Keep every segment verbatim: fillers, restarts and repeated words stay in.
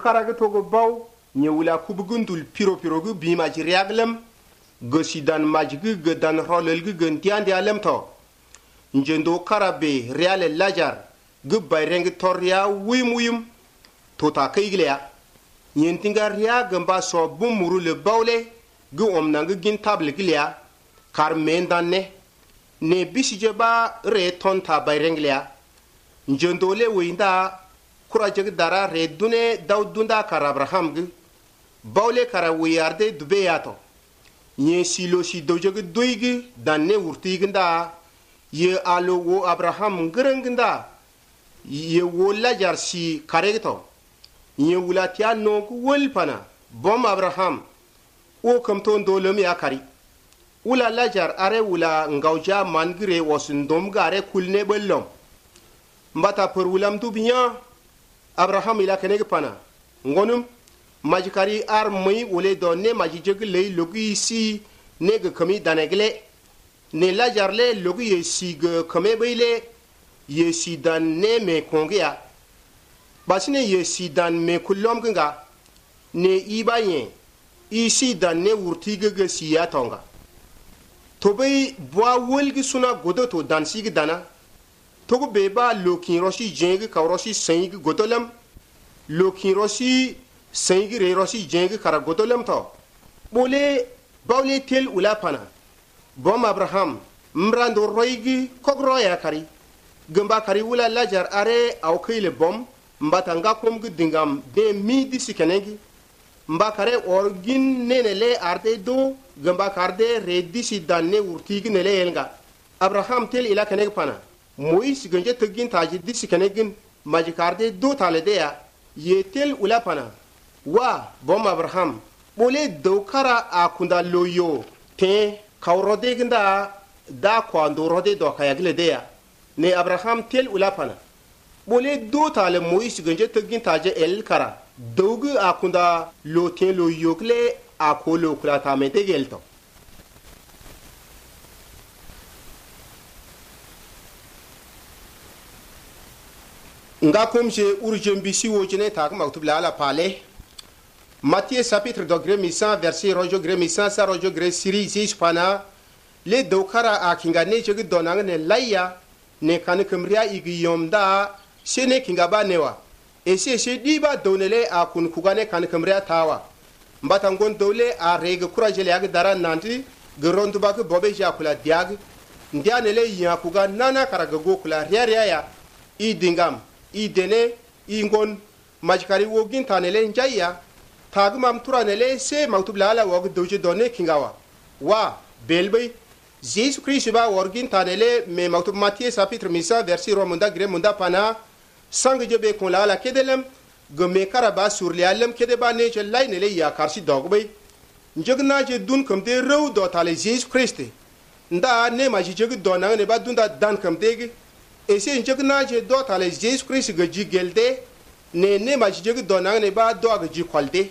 karaga togo baw nye wula kubugundul piro piro gu bima jiriaglem gosidan majgu gedan rolel gu gentian dialem to njendo karabe reale lajar gu bayreng torya wim wim tota kaiglea nyentinga ria gamba so bumuru le bawle gu omnang gin table glea kar mendanne ne bisije ba re tonta bayrenglea njendo le winda kurajeg dara re dune daudunda kar abraham gu bawle kara wiyarde dubeyato nye silo si dojeg doigi danne wurtiginda ye alo wo abraham ngrengda ye wo lajar si karegto nye wulatia nok wolpana bom abraham o kamton dolem ya kari wula lajar are wula ngauja mangire wasundom gare kulne bellom mbata per wulam dubinya abraham ila keneg pana ngonum majikari ar mai wole donne majijeg lay logi si neg kami danegle ne lajar le logi yesi ge kame beyle yesi dan ne me kongia basine yesi dan me kullom ganga ne ibaye isi dan ne wurtige ge siya tonga tobe bwa wolgi suna godoto dan sigi dana togo beba lokin roshi jeng ka roshi seng godolam lokin roshi seng re roshi jeng kara godolam to bole bawle tel ulapana bom abraham mrando roigi kogroya kari gamba kari wula lajar are au kile bom mbata nga kom gu dingam de mi disi kenegi mba kare orgin nenele arde do gamba karde re disi danne urtigi nele elga abraham tel ila keneg pana mois ganje tugin taji disi kenegin maji karde do talede ya ye tel ula pana wa bom abraham bole do kara akunda loyo te kawrode ginda da kwando rode do kayagle de ya ne abraham tel ula pana bole do tale mois ganje tugin taje el kara dogu akunda loten lo yokle akolo kula tamete gelto nga komje urjem bisi wojene tak maktub la la pale Matthieu chapitre deux gremisa verset rojo gremisa sa rojo gre siri sis pana le dokara akinga ne jegi donang ne laya ne kan kemria igi yomda sene kinga ba newa ese se diba donele akun kugane kan kemria tawa mbata ngon dole a rege kurajele ag dara nanti gerondu bak bobe jakula diag ndianele ya kuga nana karaga gokula ria ria ya i dingam i dene i ngon majkari wogin tanele njaya tagmam turanele se maktub lala wog doje donne kingawa wa belbay Jesus Christ ba worgin tanele me maktub Matthieu chapitre misa verset romunda gre munda pana sang jebe kon lala kedelem gome karaba sur lialem kedeba ne je lainele ya karsi dogbay njegna je dun kam de rew do tale Jesus Christ nda ne ma je jeg dona ne ba dunda dan kam dege ese njegna je do tale Jesus Christ ge jigelde ne ne ma je jeg dona ne ba do ge ji kwalde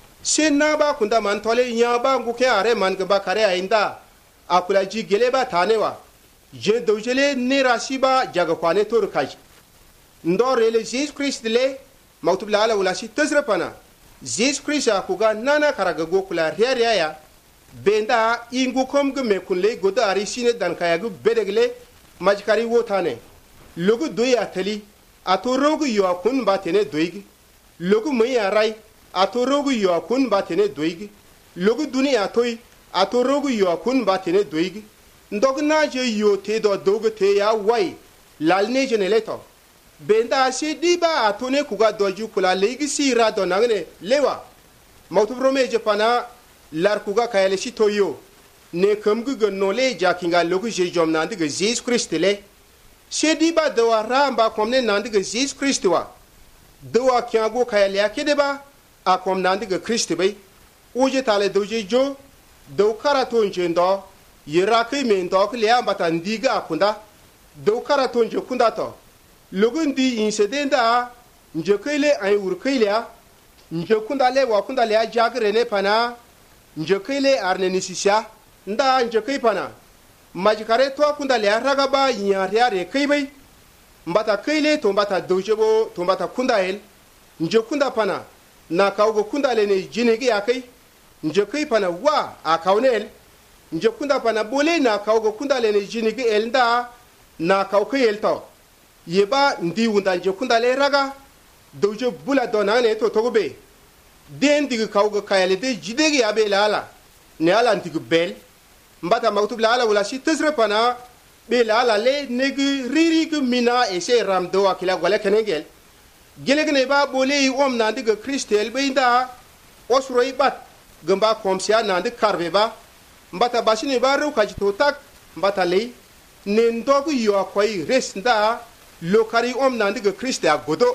se na ba kunda man tole nya ba nguke are man ge ba kare ainda akula ji gele ba tanewa je dojele ne rasiba jaga kwane tor kaj ndore le Jesus Christ le maktub la ala wala si tazra pana Jesus Christ akuga nana karaga gokula ria ria ya benda ingu kom ge me kunle goda ari sine dan kaya gu bedegle majkari wotane logu doya tali atorogu yo kun batene doigi logu maya rai atorogu yo kun batene doigi logu dunia toy atorogu yo kun batene doigi ndogna je yo te do dogu te ya wai lalne je ne leto benda si diba atone kuga doju kula legi si ra do nangne lewa mawtubrome je pana lar kuga kayale si toyo ne kamgu gonole jakinga logu je jomnandi ge Jesus Christ le se diba do ramba komne nandi ge Jesus Christ wa do wa kyago kayale akedeba akom nandi ge Christ bay oje tale doje jo do karaton jendo yirake mendo kle ambata ndiga akunda do karaton je kunda to logundi insedenda njekele ay urkele njekunda le wa kunda le jagre ne pana njekele arne nisisha nda njekay pana majkare to kunda le ragaba nyariare kaybay mbata kayle to mbata dojebo to mbata kunda el njekunda pana na kaugo kunda le ne jinigi akai nje kai pana wa a kaunel nje kunda pana bole na kaugo kunda le ne jinigi elnda na kaukai elto yeba ndi wunda nje kunda le raga dojo bula dona ne to togobe den digi kaugo kayale de jidegi abe lala ne ala ntigi bel mbata maktub lala wala si tesre pana be lala le negi riri gu mina ese ramdo akila gole kenengel gelegene ba bole om na diga kristel be inda osroi bat gamba komsia na de karbe ba mbata basini ba ru kaji to tak mbata le ne ndogu yo akoy resnda lokari om na diga kristel agodo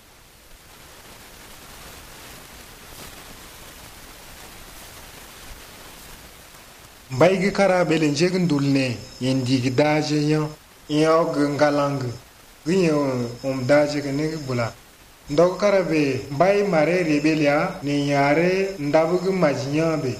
Baigi kara belen jegin dulne yen digi daje yan yan gangalang ginyo om daje kene bula ndok kara be bai mare rebelia ne yare ndabugu majinya be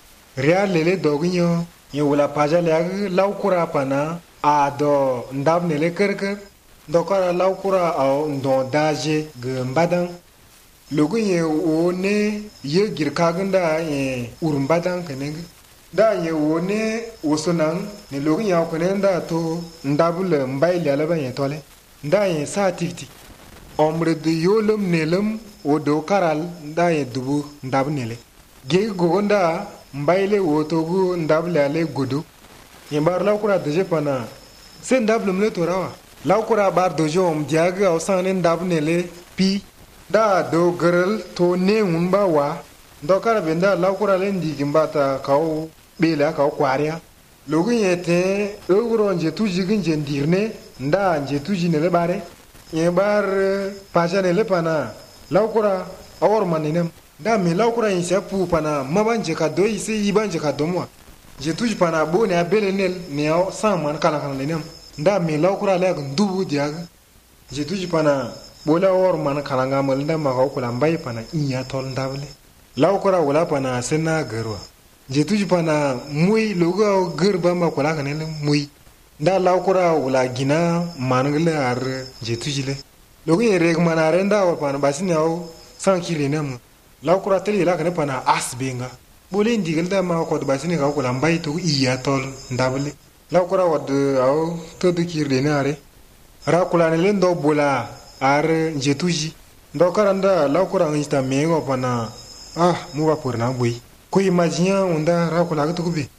ria lele doginyo ye wala paja le laukura pana a do ndab ne le kerker ndokara laukura au ndo daje gambadang lugu ye one ye girkaganda ye urumbadan kene da ye wone wosonan ne logi ya ko ne nda to ndabule mbaile ala ban ye tole nda ye sa tifti omre de yolum nelum o do karal nda ye dubu ndab nele ge gogonda mbaile woto gu ndabule ale godo ye bar la kura de pana se ndabule mle to rawa la kura bar dojo om diaga o san ndab nele pi da do girl to ne unba wa ndokara benda la kura le ndi gimbata kaw bela kaw kwaria logu yete ogro nje tuji ginje ndirne nda nje tuji ne le bare ye bar paja ne le pana la kura awor maninem da me la kura insa pu pana mabanje ka do ise ibanje ka domwa je tuji pana bo ne abele nel ne o san man kala kala lenem nda me la kura le ndubu diaga je tuji pana bola awor man kala ngamal nda ma ko kula mbai pana inya tol ndable laukura wala pana sena garwa je tuji pana mui logo gerba ma kula kanele mui nda laukura wala gina mangle ar je tuji le logo ye reg mana renda wa pana basini au sankile nem laukura tele la kana pana asbenga bole ndigal da ma ko basini ka kula mbai to iya tol ndable laukura wad au to de kirde nare ra kula ne ndo bola ar je tuji ndo karanda laukura ngista mego pana ah muba purna bui ko imagine unda ra kula to kubi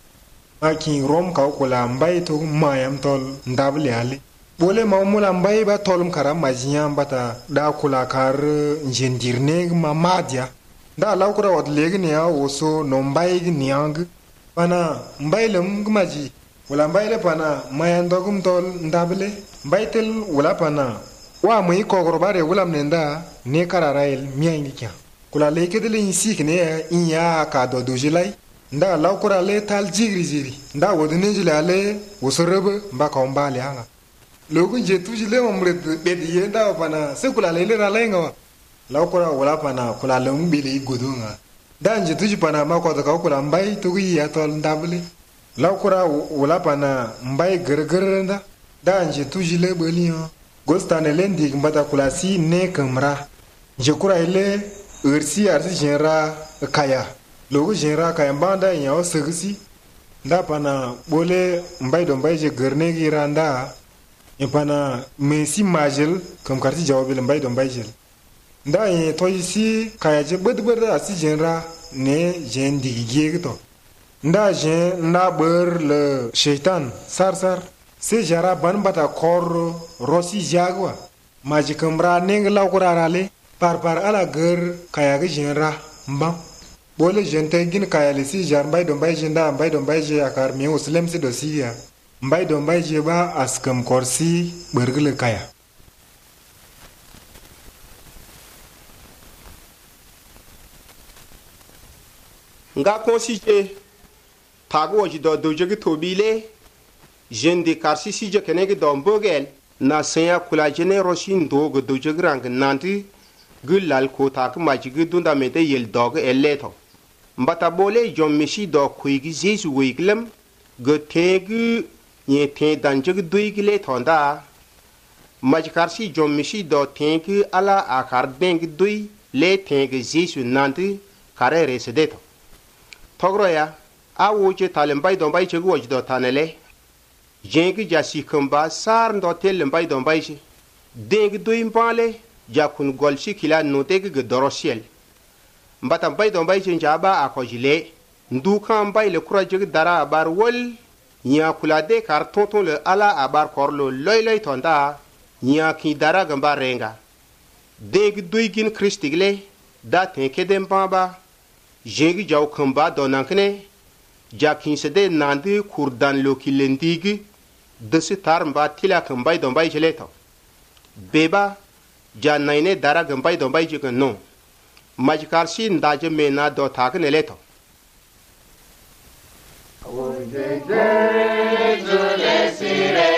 aki rom ka kula mbai to mayam tol ndable ale bole ma mula mbai ba tolum kara majinya bata da kula kar njendirne ma madia da la kura wad legni ya oso no mbai gniang pana mbai lum gmaji wala mbai le pana mayan dogum tol ndable mbai tel wala pana wa mu ko gorbare wala mnenda ne kararail miyangi kya kula leke de lin sik ne in ya ka do do jilai nda law kura le tal jigri jiri nda wodne jila le wosorebe mba ka mbali hanga logun je tuji le momre be di nda pana se kula le le ra le nga law kura wala pana kula le mbili godunga dan je tuji pana ma ko ka kula mbai to gi ya tol ndable law kura wala pana mbai gerger nda dan je tuji le belion gostane lendi mbata kula si ne kamra je kura ile ursi arsi jenra kaya logo jenra kaya banda ya segsi nda pana bole mbai do mbai je गर्ने giranda e pana mesi majel kam karti jawabil mbai do mbai jel nda e toyisi kaya je bed bed arsi jenra ne jen digige to nda je na ber le shaitan sar sar se jara ban bata kor rosi jagwa maji kamra neng lawkurarale par par ala ger kaya ge jenra mba bole jente gin kaya le si jar mbay do mbay jenda mbay do mbay je akar mi muslim si do siya mbay do mbay je ba askam korsi bergle kaya nga konsije tago ji do doje ge tobile jende karsi si je kenege do mbogel na senya kula jene roshin do go doje grang nanti gulal ko tak maji gudunda mete yel dog elleto mbata bole jom mishi do kuigi jesu wiglem go tegu ye te danjeg duigle tonda maji karsi jom mishi do tengu ala akar beng dui le tenge Jésus nanti kare resede to togro ya a woje talen bay don bay che go do tanele jengi jasi kamba sar ndo tel bay don bay che deng do impale jakun golchi kila note ge dorosiel mbata bay don bay che njaba akojile ndukan bay le kuraje dara bar wol nya kulade kar tonton le ala abar korlo loy loy tonda nya ki dara gamba renga deng duigin kristigle da tenke dem baba jengi jaw kamba donankne jakin sede nandi kurdan lokilendigi desi tar mba tila kambay dombay jeleto beba jannaine dara gambay dombay jikan non majkarsi ndaje mena do takne leto Uje je jule sire